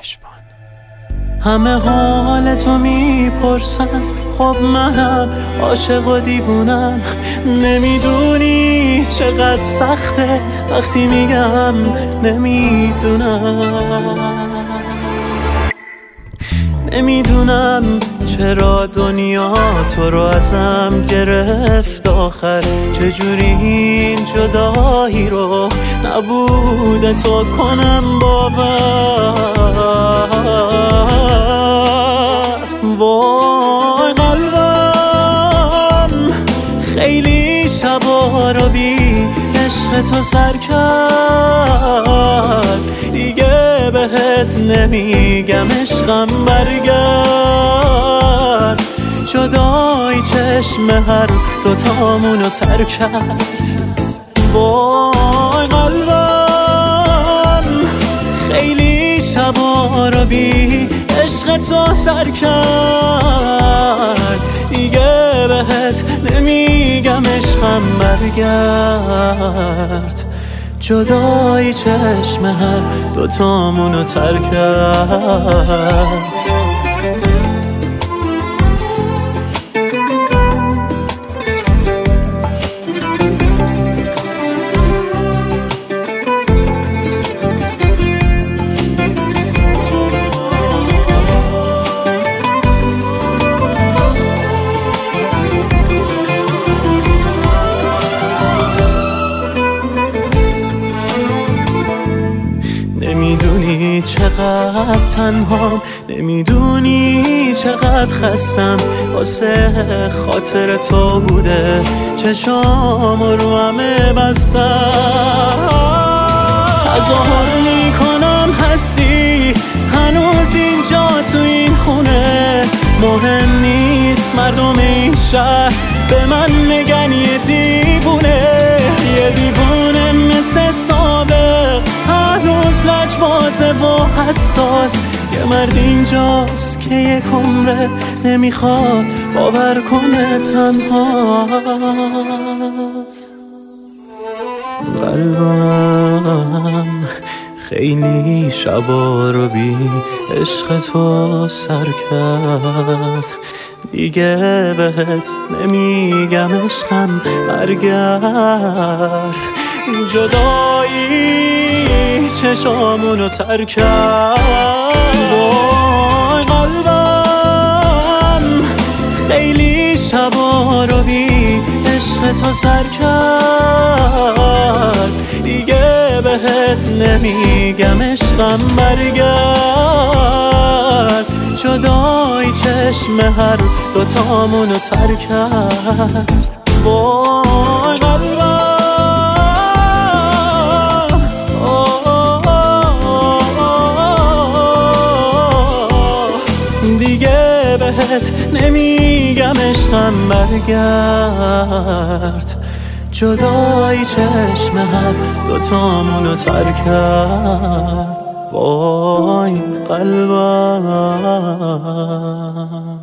نشبان. همه حال تو میپرسن، خب منم عاشق و دیوونم. نمیدونی چقدر سخته وقتی میگم نمیدونم چرا دنیا تو رو ازم گرفت آخر. چجوری این جدایی رو نبوده تو کنم باور. وای قلبم خیلی شبا رو بی عشق تو سر کرد. دیگه بهت نمیگم عشقم برگرد. جدای چشم هر دوتامونو تر کرد. وای قلبم خیلی شبا رو بی عشق تو سر کرد. دیگه بهت نمیگم عشقم برگرد. جدای چشم هر دوتامونو تر کرد. نمیدونی چقدر تنهام، نمیدونی چقدر خستم. واسه خاطر تو بوده چشام رو همه بستم. تظاهر میکنم هستی هنوز اینجا تو این خونه. مهم نیست مردم این شهر به من میگن یه دیوونه. یه دیوونه مثل سابق هر روز لجبازه و حساس. یه مرد اینجاست که یک عمره نمیخواد باور کنه تنهاست. قلبم خیلی شبا رو بی عشق تو سر کرد. دیگه بهت نمیگم عشقم برگرد. جدایی چشامونو تر کرد. وای قلبم خیلی شبا رو بی عشق تو سر کرد. دیگه بهت نمیگم عشقم برگرد. جدای چشم هر دوتامونو تر کرد. وای قلبم دیگه بهت نمیگم عشقم برگرد. جدای چشم هر دوتامونو تر کرد. وای قلبم